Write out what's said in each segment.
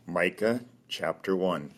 Micah chapter 1.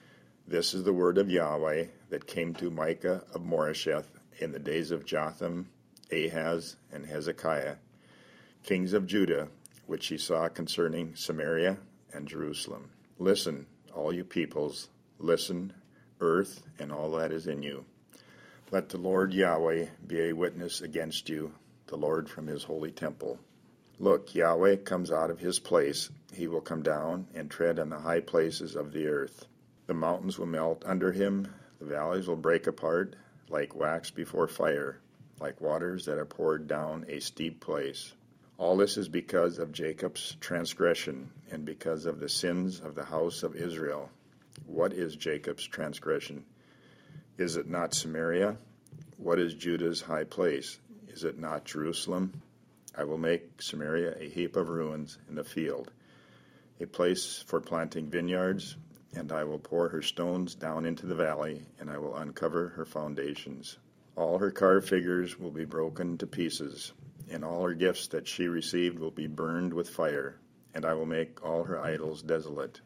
This is the word of Yahweh that came to Micah of Moresheth in the days of Jotham, Ahaz, and Hezekiah, kings of Judah, which he saw concerning Samaria and Jerusalem. Listen, all you peoples, listen, earth and all that is in you. Let the Lord Yahweh be a witness against you, the Lord from his holy temple. Look, Yahweh comes out of his place. He will come down and tread on the high places of the earth. The mountains will melt under him. The valleys will break apart like wax before fire, like waters that are poured down a steep place. All this is because of Jacob's transgression and because of the sins of the house of Israel. What is Jacob's transgression? Is it not Samaria? What is Judah's high place? Is it not Jerusalem? I will make Samaria a heap of ruins in the field, a place for planting vineyards, and I will pour her stones down into the valley, and I will uncover her foundations. All her carved figures will be broken to pieces, and all her gifts that she received will be burned with fire, and I will make all her idols desolate.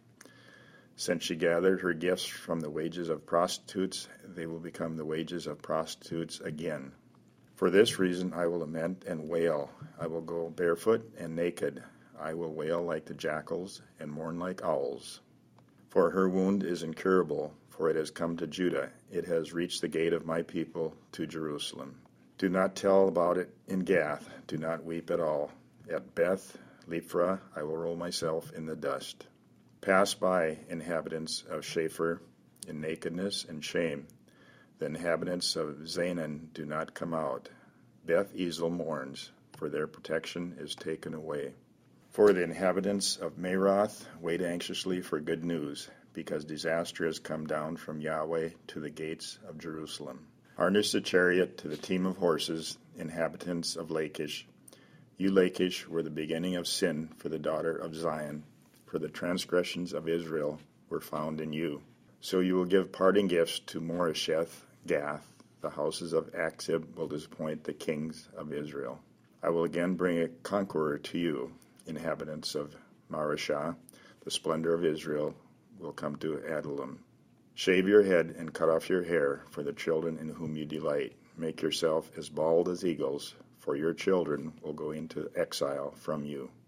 Since she gathered her gifts from the wages of prostitutes, they will become the wages of prostitutes again. For this reason I will lament and wail. I will go barefoot and naked. I will wail like the jackals and mourn like owls. For her wound is incurable, for it has come to Judah. It has reached the gate of my people, to Jerusalem. Do not tell about it in Gath. Do not weep at all. At Beth Lephrah I will roll myself in the dust. Pass by, inhabitants of Shapher, in nakedness and shame. The inhabitants of Zaanan do not come out. Beth Ezel mourns, for their protection is taken away. For the inhabitants of Maroth wait anxiously for good news, because disaster has come down from Yahweh to the gates of Jerusalem. Harness the chariot to the team of horses, inhabitants of Lachish. You Lachish were the beginning of sin for the daughter of Zion, for the transgressions of Israel were found in you. So you will give parting gifts to Moresheth, Gath. The houses of Achzib will disappoint the kings of Israel. I will again bring a conqueror to you, inhabitants of Mareshah. The splendor of Israel will come to Adullam. Shave your head and cut off your hair for the children in whom you delight. Make yourself as bald as eagles, for your children will go into exile from you.